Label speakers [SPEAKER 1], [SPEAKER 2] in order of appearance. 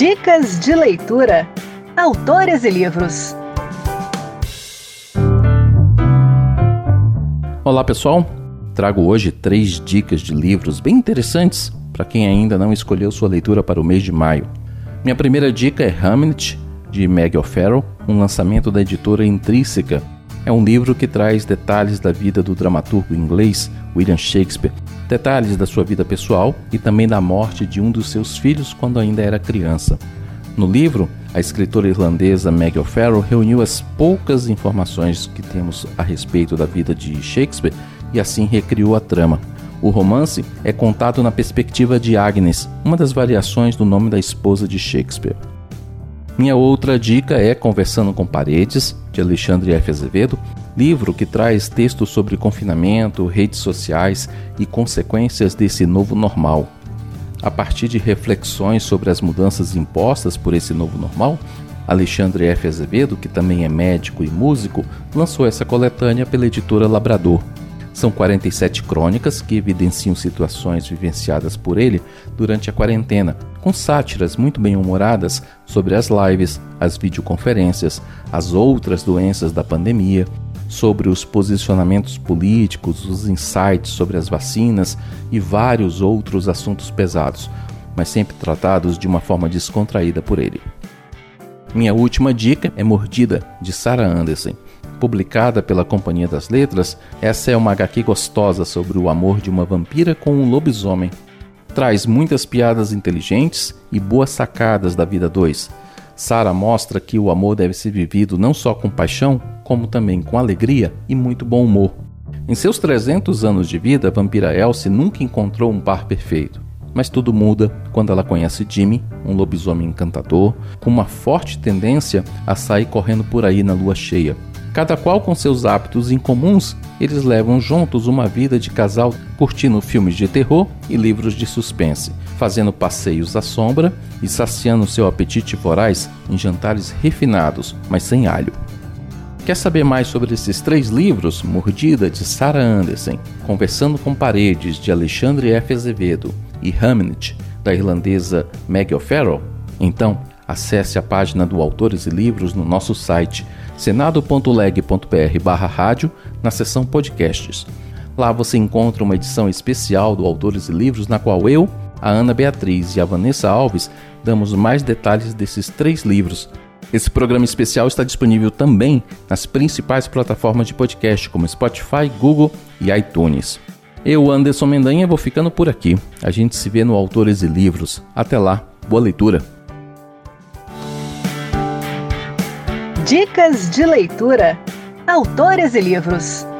[SPEAKER 1] Dicas de leitura. Autores e livros.
[SPEAKER 2] Olá pessoal, trago hoje 3 dicas de livros bem interessantes para quem ainda não escolheu sua leitura para o mês de maio. Minha primeira dica é Hamnet, de Meg O'Farrell, um lançamento da editora Intrínseca. É um livro que traz detalhes da vida do dramaturgo inglês William Shakespeare, detalhes da sua vida pessoal e também da morte de um dos seus filhos quando ainda era criança. No livro, a escritora irlandesa Meg O'Farrell reuniu as poucas informações que temos a respeito da vida de Shakespeare e assim recriou a trama. O romance é contado na perspectiva de Agnes, uma das variações do nome da esposa de Shakespeare. Minha outra dica é Conversando com Paredes, de Alexandre F. Azevedo, livro que traz textos sobre confinamento, redes sociais e consequências desse novo normal. A partir de reflexões sobre as mudanças impostas por esse novo normal, Alexandre F. Azevedo, que também é médico e músico, lançou essa coletânea pela editora Labrador. São 47 crônicas que evidenciam situações vivenciadas por ele durante a quarentena, com sátiras muito bem-humoradas sobre as lives, as videoconferências, as outras doenças da pandemia, sobre os posicionamentos políticos, os insights sobre as vacinas e vários outros assuntos pesados, mas sempre tratados de uma forma descontraída por ele. Minha última dica é Mordida, de Sarah Andersen. Publicada pela Companhia das Letras, essa é uma HQ gostosa sobre o amor de uma vampira com um lobisomem. Traz muitas piadas inteligentes e boas sacadas da vida 2. Sarah mostra que o amor deve ser vivido não só com paixão, como também com alegria e muito bom humor. Em seus 300 anos de vida, a vampira Elsie nunca encontrou um par perfeito. Mas tudo muda quando ela conhece Jimmy, um lobisomem encantador, com uma forte tendência a sair correndo por aí na lua cheia. Cada qual com seus hábitos incomuns, eles levam juntos uma vida de casal curtindo filmes de terror e livros de suspense, fazendo passeios à sombra e saciando seu apetite voraz em jantares refinados, mas sem alho. Quer saber mais sobre esses 3 livros? Mordida, de Sarah Andersen, Conversando com Paredes, de Alexandre F. Azevedo e Hamnet, da irlandesa Meg O'Farrell? Então, acesse a página do Autores e Livros no nosso site senado.leg.br/rádio na seção podcasts. Lá você encontra uma edição especial do Autores e Livros na qual eu, a Ana Beatriz e a Vanessa Alves damos mais detalhes desses 3 livros. Esse programa especial está disponível também nas principais plataformas de podcast como Spotify, Google e iTunes. Eu, Anderson Mendanha, vou ficando por aqui. A gente se vê no Autores e Livros. Até lá, boa leitura!
[SPEAKER 1] Dicas de leitura. Autores e livros.